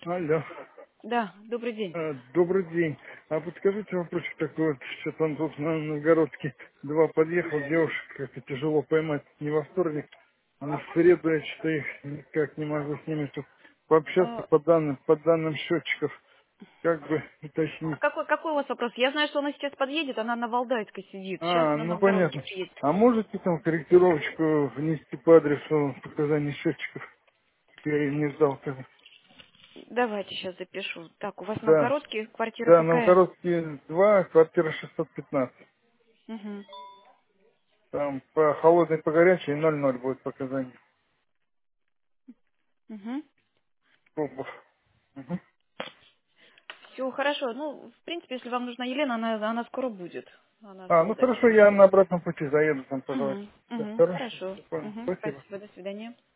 Алло. Да, добрый день. Добрый день. А подскажите вопросик такой вот, что-то он тут на Новгородке два подъехал, девушек как-то тяжело поймать не во вторник, а в среду я что-то их никак не могу с ними тут пообщаться А по данным счетчиков, как бы а уточнить. какой у вас вопрос? Я знаю, что она сейчас подъедет, она на Валдайской сидит. Сейчас на Ну Новгородке понятно. приедет. А можете там корректировочку внести по адресу показаний счетчиков? Я и не ждал. Давайте сейчас запишу. Так, у вас в Да. Новгородке квартира Да, какая? Новгородские 2, квартира 615. Угу. Там по холодной, по горячей 0,0 будет показание. Угу. Пробов. Мгм. Все хорошо. Ну, в принципе, если вам нужна Елена, она скоро будет. Она на Ну Валдайской хорошо, я сидит. на обратном пути заеду там, пожалуйста. Угу. Да, Угу. хорошо, Хорошо. понял. Угу. Спасибо. Спасибо, до свидания.